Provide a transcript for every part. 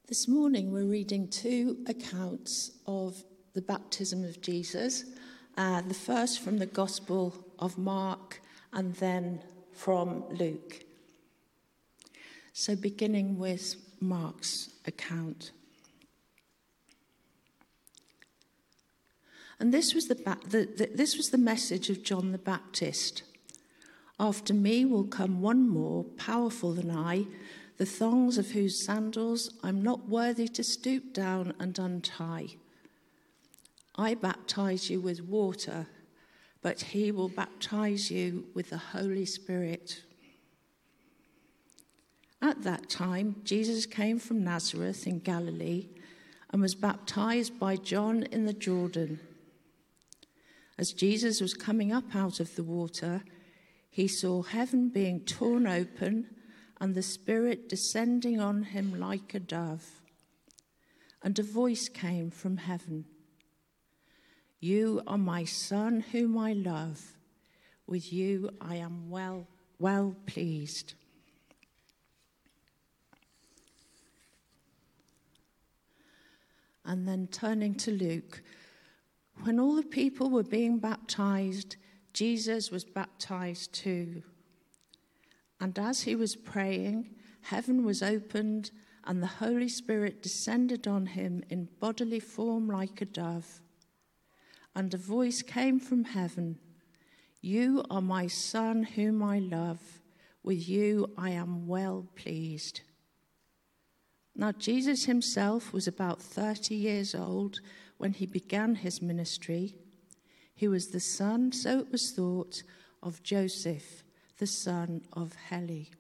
This morning we're reading two accounts of the baptism of Jesus. The first from the Gospel of Mark and then from Luke. So beginning with Mark's account. And this was the message of John the Baptist. After me will come one more powerful than I, the thongs of whose sandals I'm not worthy to stoop down and untie. I baptize you with water, but he will baptize you with the Holy Spirit. At that time, Jesus came from Nazareth in Galilee and was baptized by John in the Jordan. As Jesus was coming up out of the water, he saw heaven being torn open and the Spirit descending on him like a dove. And a voice came from heaven. You are my Son whom I love. With you I am well pleased. And then turning to Luke, when all the people were being baptized, Jesus was baptized too. And as he was praying, heaven was opened, and the Holy Spirit descended on him in bodily form like a dove. And a voice came from heaven, You are my Son whom I love. With you I am well pleased. Now Jesus himself was about 30 years old when he began his ministry. He was the son, so it was thought, of Joseph, the son of Heli.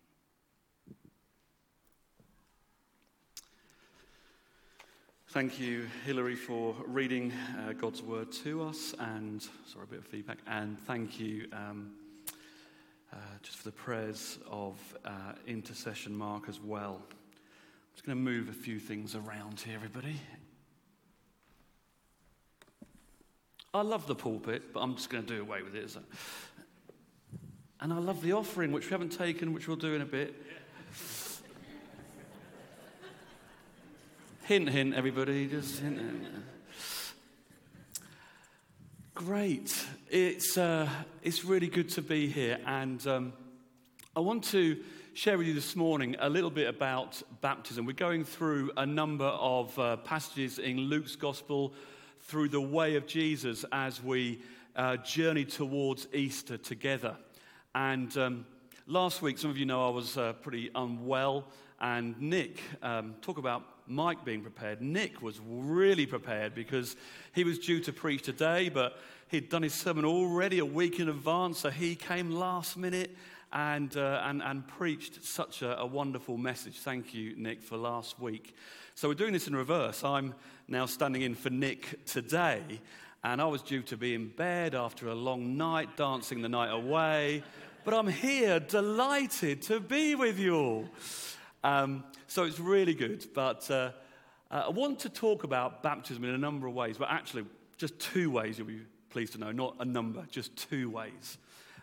Thank you, Hilary, for reading God's word to us, and a bit of feedback. And thank you just for the prayers of intercession, Mark, as well. I'm just going to move a few things around here, everybody. I love the pulpit, but I'm just going to do away with it. And I love the offering, which we haven't taken, which we'll do in a bit. Hint, hint, everybody. Just hint, hint. Great. It's really good to be here. And I want to share with you this morning a little bit about baptism. We're going through a number of passages in Luke's Gospel through the way of Jesus as we journey towards Easter together. And last week, some of you know I was pretty unwell, and Nick, talk about Mike being prepared. Nick was really prepared because he was due to preach today, but he'd done his sermon already a week in advance, so he came last minute and preached such a wonderful message. Thank you, Nick, for last week. So we're doing this in reverse. I'm now standing in for Nick today, and I was due to be in bed after a long night, dancing the night away. But I'm here, delighted to be with you all. So it's really good. But I want to talk about baptism in a number of ways, but actually just two ways, you'll be pleased to know, not a number, just two ways.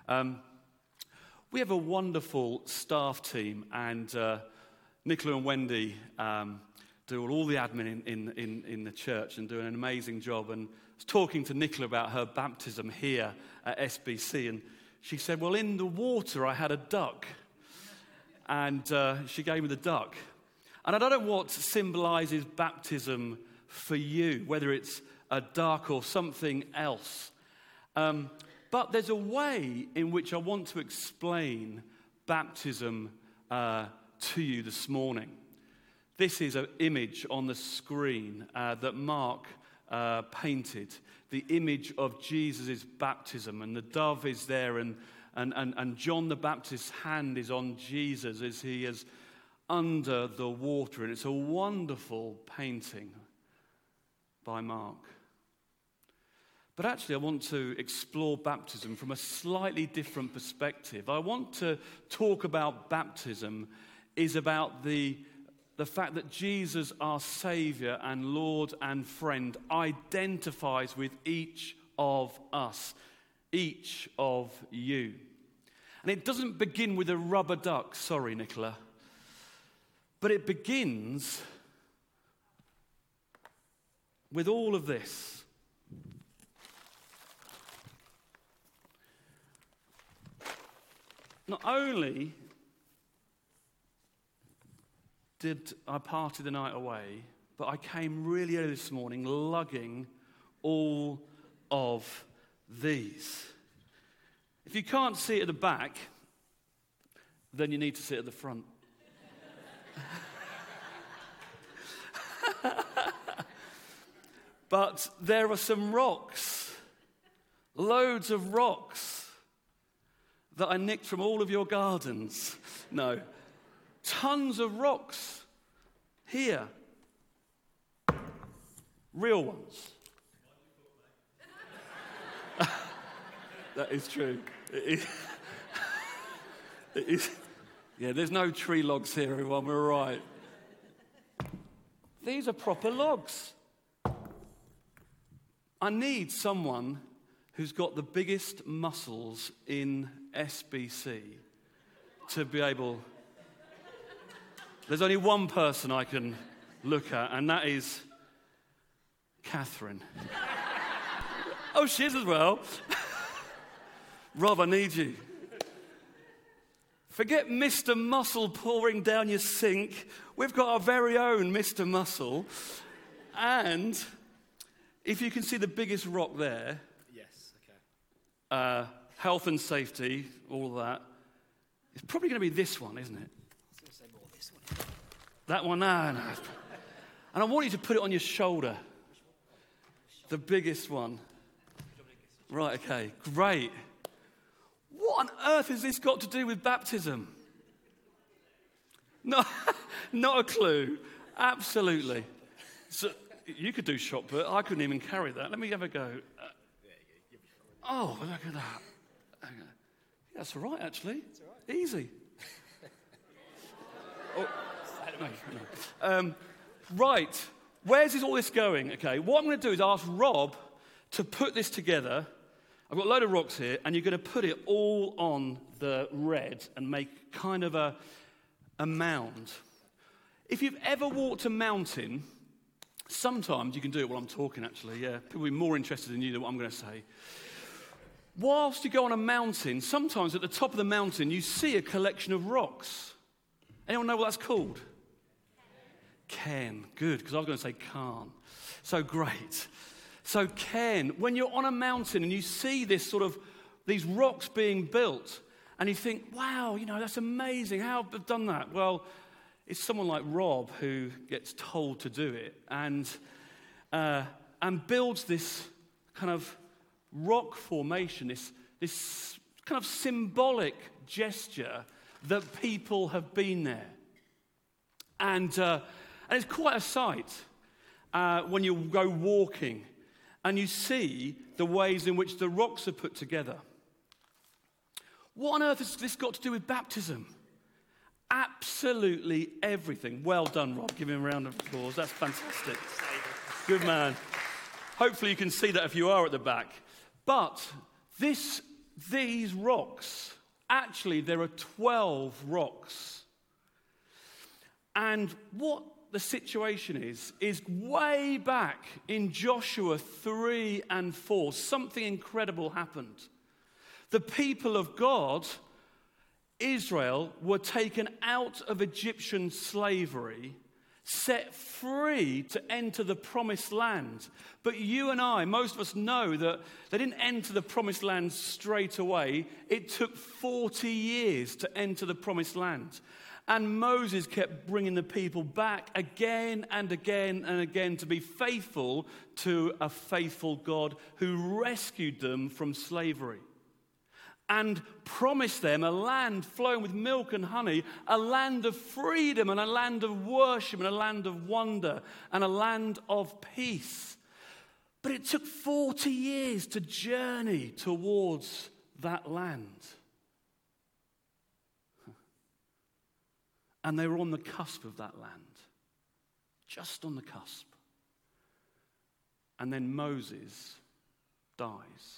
We have a wonderful staff team, and Nicola and Wendy do all the admin in the church and do an amazing job. And I was talking to Nicola about her baptism here at SBC, and she said, well, in the water I had a duck. And she gave me the duck. And I don't know what symbolises baptism for you, whether it's a duck or something else. But there's a way in which I want to explain baptism to you this morning. This is an image on the screen that Mark painted, the image of Jesus' baptism, and the dove is there, and John the Baptist's hand is on Jesus as he is under the water, and it's a wonderful painting by Mark. But actually I want to explore baptism from a slightly different perspective. I want to talk about baptism is about the fact that Jesus, our Saviour and Lord and friend, identifies with each of us, each of you. And it doesn't begin with a rubber duck, sorry, Nicola, but it begins with all of this, not only did I party the night away, but I came really early this morning lugging all of these. If you can't see it at the back, then you need to sit at the front. But there are some rocks, loads of rocks that I nicked from all of your gardens. No, tons of rocks here. Real ones. That is true. It is. Yeah, there's no tree logs here, everyone. We're right. These are proper logs. I need someone who's got the biggest muscles in SBC to be able... There's only one person I can look at, and that is Catherine. Oh, she is as well. Rob, I need you. Forget Mr. Muscle pouring down your sink. We've got our very own Mr. Muscle. And if you can see the biggest rock there. Yes, okay. Health and safety, all of that. It's probably going to be this one, isn't it? I was going to say more this one. That one? No. And I want you to put it on your shoulder. The biggest one. Right, okay, great. What on earth has this got to do with baptism? No, not a clue. Absolutely. So you could do shot put. I couldn't even carry that. Let me have a go. Oh, look at that. Yeah, that's all right, actually. It's all right. Easy. Right. Where's all this going? Okay, what I'm going to do is ask Rob to put this together. I've got a load of rocks here, and you're going to put it all on the red and make kind of a mound. If you've ever walked a mountain, sometimes you can do it while I'm talking, actually. Yeah, people will be more interested in you than what I'm going to say. Whilst you go on a mountain, sometimes at the top of the mountain, you see a collection of rocks. Anyone know what that's called? Cairn. Good, because I was going to say Khan. So great. So Cairn, when you're on a mountain and you see this sort of, these rocks being built, and you think, wow, you know, that's amazing. How have they done that? Well, it's someone like Rob who gets told to do it and builds this kind of rock formation, this kind of symbolic gesture that people have been there. And it's quite a sight when you go walking and you see the ways in which the rocks are put together. What on earth has this got to do with baptism? Absolutely everything. Well done, Rob. Give him a round of applause. That's fantastic. Good man. Hopefully you can see that if you are at the back. But these rocks, actually there are 12 rocks. And what the situation is way back in Joshua 3 and 4, something incredible happened. The people of God, Israel, were taken out of Egyptian slavery, set free to enter the promised land. But you and I, most of us know that they didn't enter the promised land straight away. It took 40 years to enter the promised land. And Moses kept bringing the people back again and again and again to be faithful to a faithful God who rescued them from slavery and promised them a land flowing with milk and honey, a land of freedom and a land of worship and a land of wonder and a land of peace. But it took 40 years to journey towards that land. And they were on the cusp of that land, just on the cusp. And then Moses dies.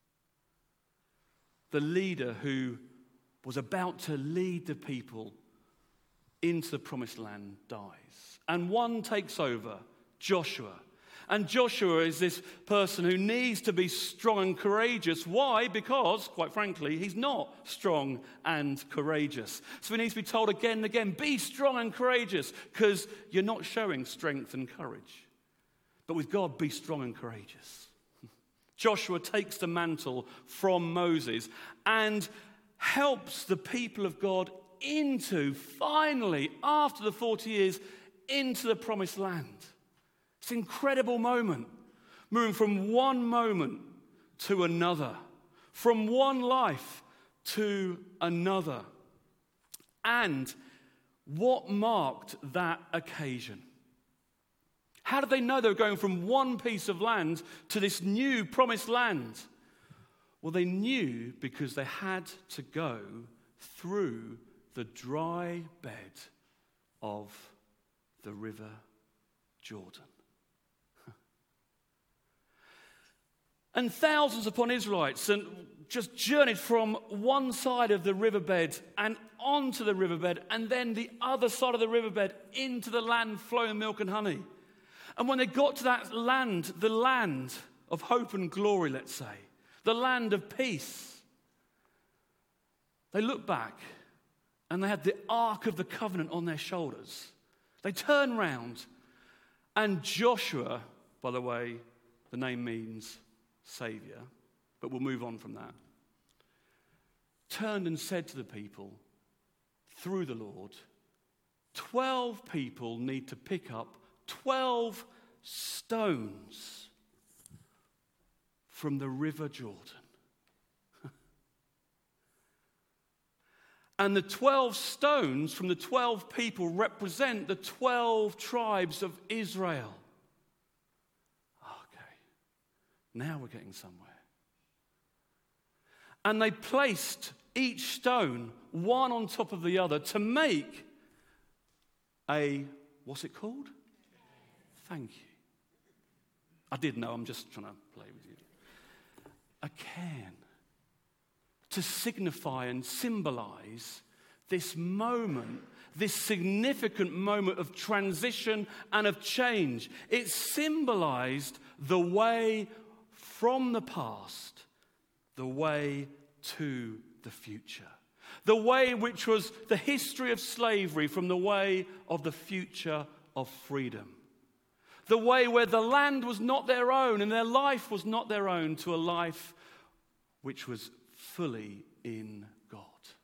The leader who was about to lead the people into the promised land dies. And one takes over, Joshua. And Joshua is this person who needs to be strong and courageous. Why? Because, quite frankly, he's not strong and courageous. So he needs to be told again and again, be strong and courageous, because you're not showing strength and courage. But with God, be strong and courageous. Joshua takes the mantle from Moses and helps the people of God finally, after the 40 years, into the promised land. It's an incredible moment, moving from one moment to another, from one life to another. And what marked that occasion? How did they know they were going from one piece of land to this new promised land? Well, they knew because they had to go through the dry bed of the River Jordan. And thousands upon Israelites and just journeyed from one side of the riverbed and onto the riverbed and then the other side of the riverbed into the land flowing with milk and honey. And when they got to that land, the land of hope and glory, let's say, the land of peace, they looked back and they had the Ark of the Covenant on their shoulders. They turned round and Joshua, by the way, the name means Saviour, but we'll move on from that, turned and said to the people, through the Lord, 12 people need to pick up 12 stones from the River Jordan. And the 12 stones from the 12 people represent the 12 tribes of Israel. Okay, now we're getting somewhere. And they placed each stone one on top of the other to make what's it called? Thank you. I did know, I'm just trying to play with you. A cairn. To signify and symbolize this moment, this significant moment of transition and of change. It symbolized the way from the past, the way to the future. The way which was the history of slavery from the way of the future of freedom. The way where the land was not their own and their life was not their own to a life which was fully in God.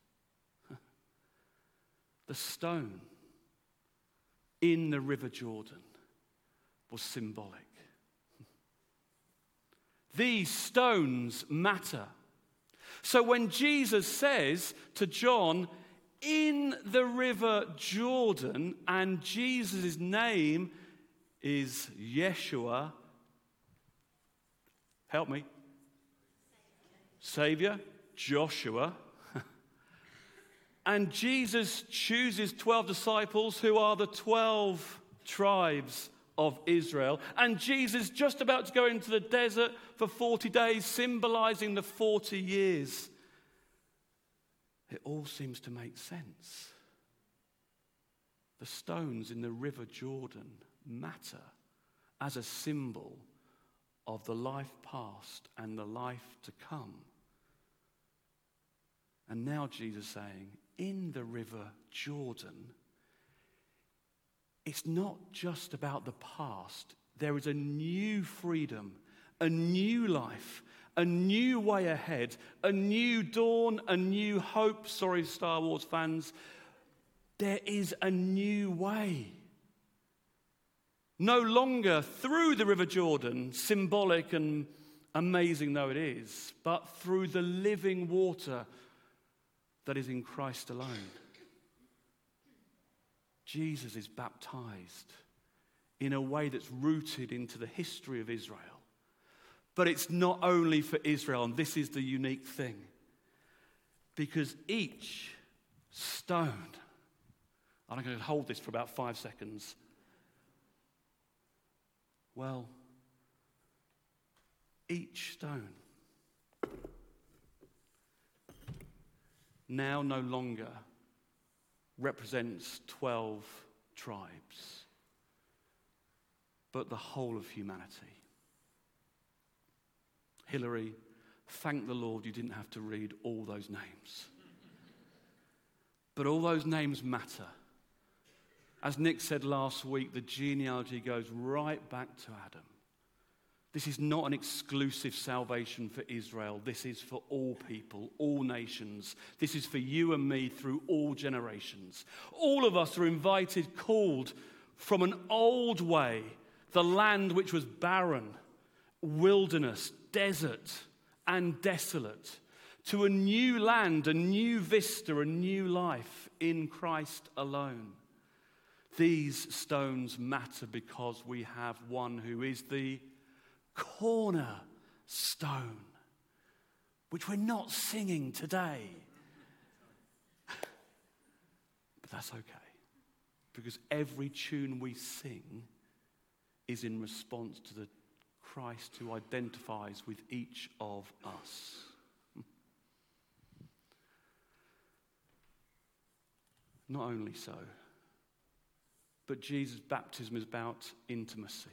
The stone in the River Jordan was symbolic. These stones matter. So when Jesus says to John, in the River Jordan, and Jesus' name is Yeshua, help me, Saviour, Joshua. And Jesus chooses 12 disciples who are the 12 tribes of Israel. And Jesus just about to go into the desert for 40 days, symbolizing the 40 years. It all seems to make sense. The stones in the River Jordan matter as a symbol of the life past and the life to come. And now Jesus is saying, in the River Jordan, it's not just about the past. There is a new freedom, a new life, a new way ahead, a new dawn, a new hope. Sorry, Star Wars fans. There is a new way. No longer through the River Jordan, symbolic and amazing though it is, but through the living water that is in Christ alone. Jesus is baptized in a way that's rooted into the history of Israel. But it's not only for Israel, and this is the unique thing, because each stone, I'm going to hold this for about 5 seconds. Well, each stone now no longer represents 12 tribes. but the whole of humanity. Hillary, thank the Lord you didn't have to read all those names. But all those names matter. As Nick said last week, the genealogy goes right back to Adam. This is not an exclusive salvation for Israel. This is for all people, all nations. This is for you and me through all generations. All of us are invited, called from an old way, the land which was barren, wilderness, desert, and desolate, to a new land, a new vista, a new life in Christ alone. These stones matter because we have one who is the cornerstone, which we're not singing today. But that's okay, because every tune we sing is in response to the Christ who identifies with each of us. Not only so, but Jesus' baptism is about intimacy.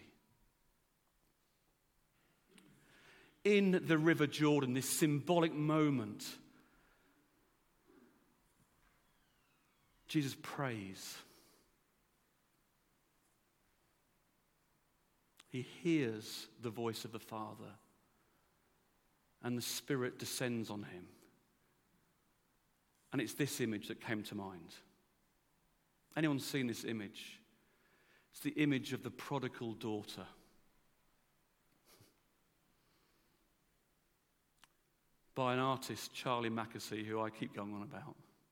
In the River Jordan, this symbolic moment, Jesus prays. He hears the voice of the Father, and the Spirit descends on him. And it's this image that came to mind. Anyone seen this image? It's the image of the prodigal daughter. By an artist, Charlie Mackesy, who I keep going on about.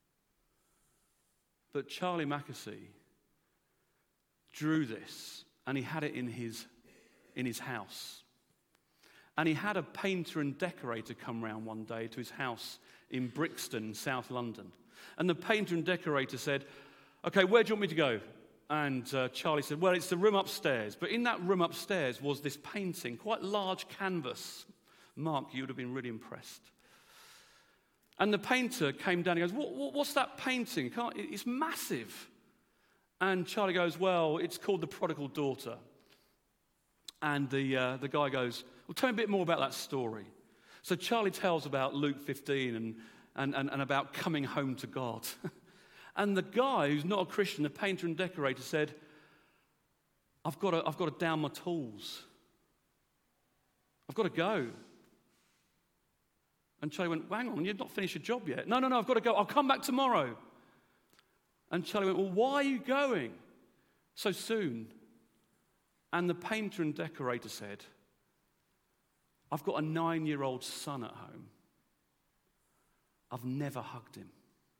But Charlie Mackesy drew this, and he had it in his house. And he had a painter and decorator come round one day to his house in Brixton, South London. And the painter and decorator said, "Okay, where do you want me to go?" And Charlie said, "Well, it's the room upstairs." But in that room upstairs was this painting, quite large canvas. Mark, you would have been really impressed. And the painter came down and goes, what's that painting? It's massive. And Charlie goes, "Well, it's called The Prodigal Daughter." And the guy goes, "Well, tell me a bit more about that story." So Charlie tells about Luke 15 and about coming home to God. And the guy, who's not a Christian, the painter and decorator, said, I've got to down my tools. I've got to go." And Charlie went, "Hang on, you've not finished your job yet." No, I've got to go. I'll come back tomorrow." And Charlie went, "Well, why are you going so soon?" And the painter and decorator said, "I've got a 9-year-old son at home. I've never hugged him.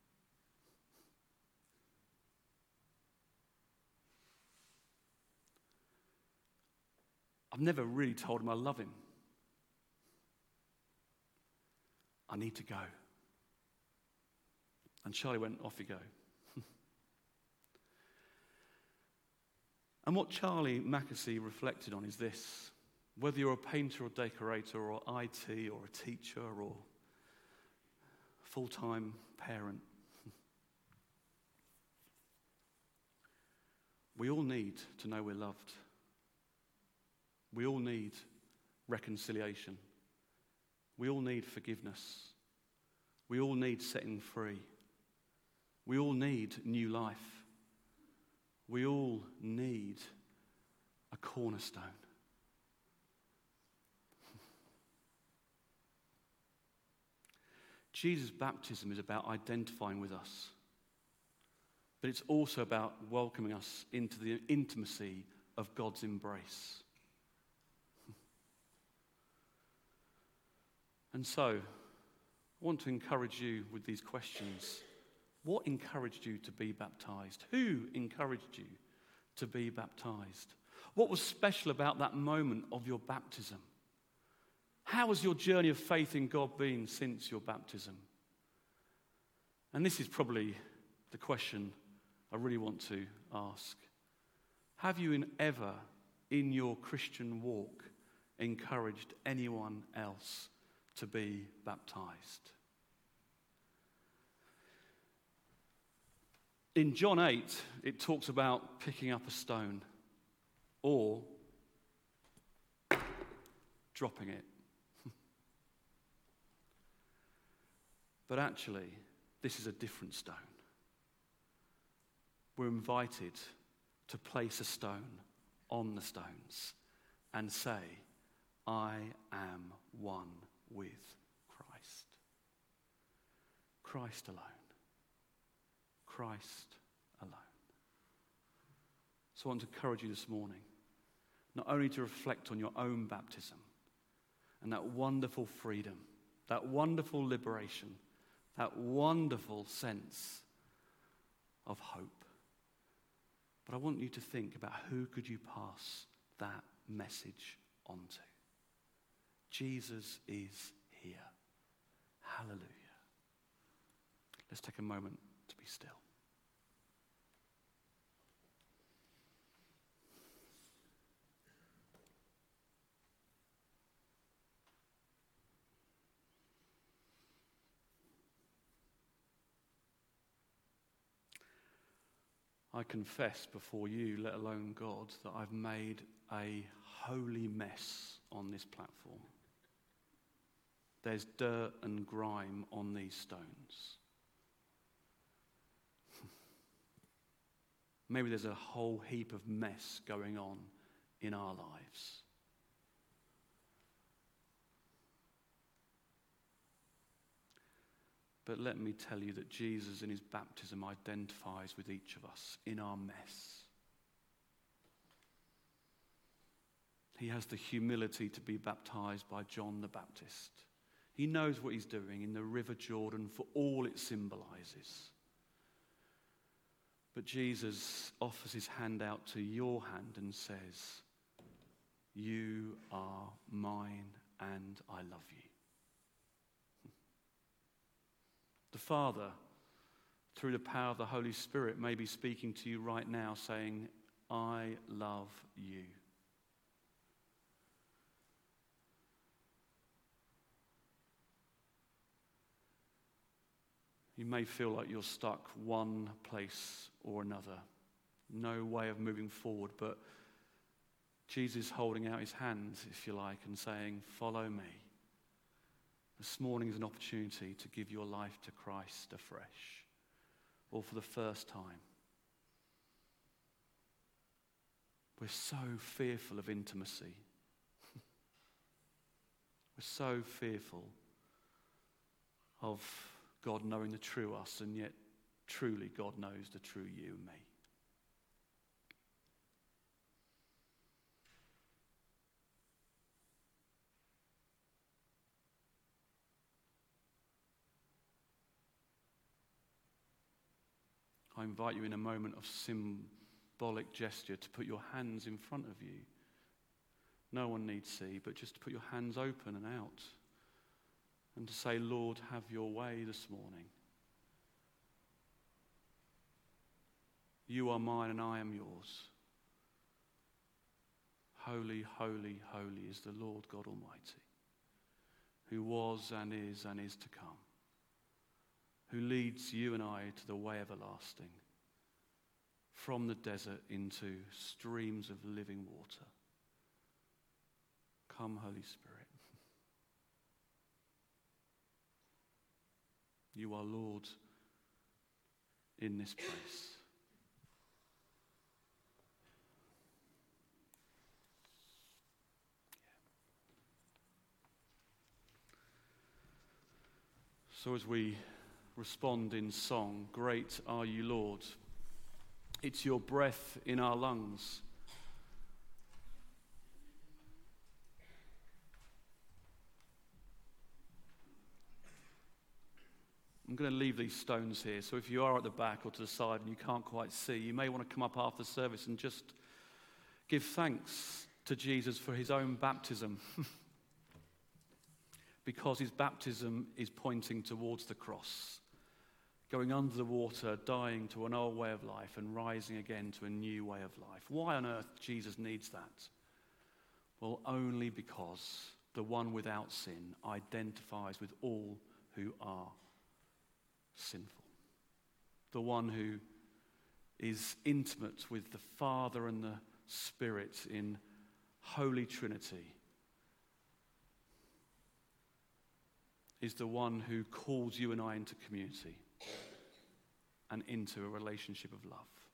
I've never really told him I love him. I need to go." And Charlie went, "Off you go." And what Charlie Mackesy reflected on is this: whether you're a painter or decorator or IT or a teacher or a full-time parent, we all need to know we're loved. We all need reconciliation. We all need forgiveness. We all need setting free. We all need new life. We all need a cornerstone. Jesus' baptism is about identifying with us, but it's also about welcoming us into the intimacy of God's embrace. And so, I want to encourage you with these questions. What encouraged you to be baptized? Who encouraged you to be baptized? What was special about that moment of your baptism? How has your journey of faith in God been since your baptism? And this is probably the question I really want to ask. Have you ever in your Christian walk encouraged anyone else to be baptized? In John 8, it talks about picking up a stone or dropping it. But actually, this is a different stone. We're invited to place a stone on the stones and say, I am one with Christ. Christ alone. Christ alone. So I want to encourage you this morning, not only to reflect on your own baptism and that wonderful freedom, that wonderful liberation, that wonderful sense of hope, but I want you to think about who could you pass that message on to. Jesus is here. Hallelujah. Let's take a moment to be still. I confess before you, let alone God, that I've made a holy mess on this platform. There's dirt and grime on these stones. Maybe there's a whole heap of mess going on in our lives. But let me tell you that Jesus in his baptism identifies with each of us in our mess. He has the humility to be baptized by John the Baptist. He knows what he's doing in the River Jordan for all it symbolizes. But Jesus offers his hand out to your hand and says, you are mine and I love you. The Father, through the power of the Holy Spirit, may be speaking to you right now saying, I love you. You may feel like you're stuck one place or another. No way of moving forward, but Jesus is holding out his hand, if you like, and saying, follow me. This morning is an opportunity to give your life to Christ afresh, or for the first time. We're so fearful of intimacy. We're so fearful of God knowing the true us, and yet truly God knows the true you and me. I invite you in a moment of symbolic gesture to put your hands in front of you. No one needs see, but just to put your hands open and out and to say, Lord, have your way this morning. You are mine and I am yours. Holy, holy, holy is the Lord God Almighty, who was and is to come, who leads you and I to the way everlasting, from the desert into streams of living water. Come, Holy Spirit. You are Lord in this place. So as we respond in song, great are you, Lord. It's your breath in our lungs. I'm going to leave these stones here, so if you are at the back or to the side and you can't quite see, you may want to come up after the service and just give thanks to Jesus for his own baptism. Because his baptism is pointing towards the cross, going under the water, dying to an old way of life and rising again to a new way of life. Why on earth Jesus needs that? Well, only because the one without sin identifies with all who are sinful. The one who is intimate with the Father and the Spirit in Holy Trinity, is the one who calls you and I into community and into a relationship of love.